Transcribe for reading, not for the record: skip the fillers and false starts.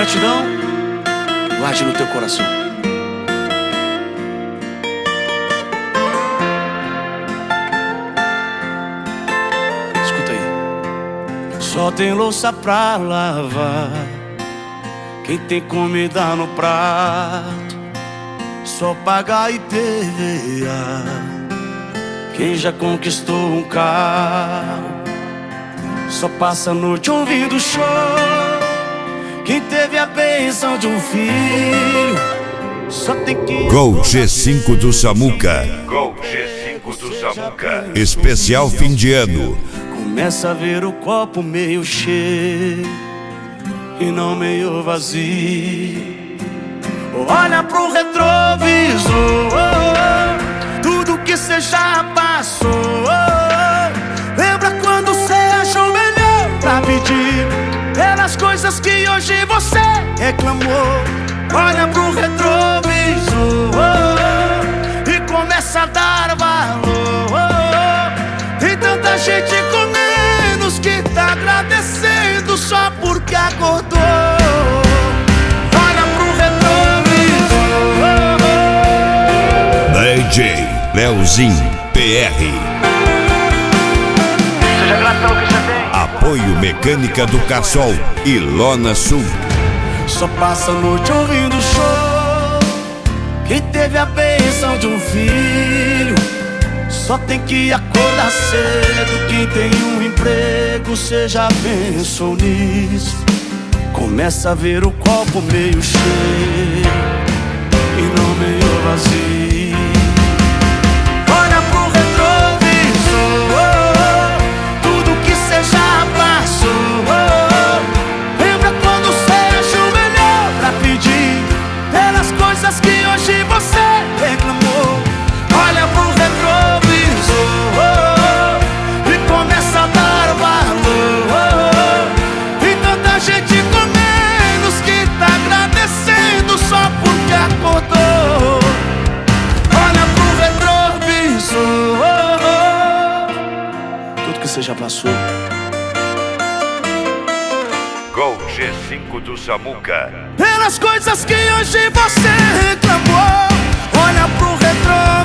gratidão, guarde no teu coração. Escuta aí. Só tem louça pra lavar quem tem comida no prato. Só paga IPVA quem já conquistou um carro. Só passa a noite ouvindo show quem teve a bênção de um filho. Só tem que... Gol G5 do Samuca. Gol G5 do Samuca. Especial fim de ano. Começa a ver o copo meio cheio e não meio vazio. Olha pro retrovisor, tudo que cê já passou. Lembra quando cê achou melhor pra pedir pelas coisas que hoje você reclamou. Olha pro retrovisor e começa a dar valor. Tem tanta gente com menos que tá agradecendo só porque acordou. DJ Leozinho PR. Seja grato pelo que você tem. Apoio Mecânica do Cassol e Lona Sul. Só passa a noite ouvindo show quem teve a bênção de um filho. Só tem que acordar cedo quem tem um emprego. Cê já pensou nisso? Começa a ver o copo meio cheio e não meio vazio. Que hoje você reclamou. Olha pro retrovisor e começa a dar valor. Tem tanta gente com menos que tá agradecendo só porque acordou. Olha pro retrovisor, tudo que você já passou. Gol G5 do Samuca. Pelas coisas que hoje você reclamou. Olha pro retrovisor.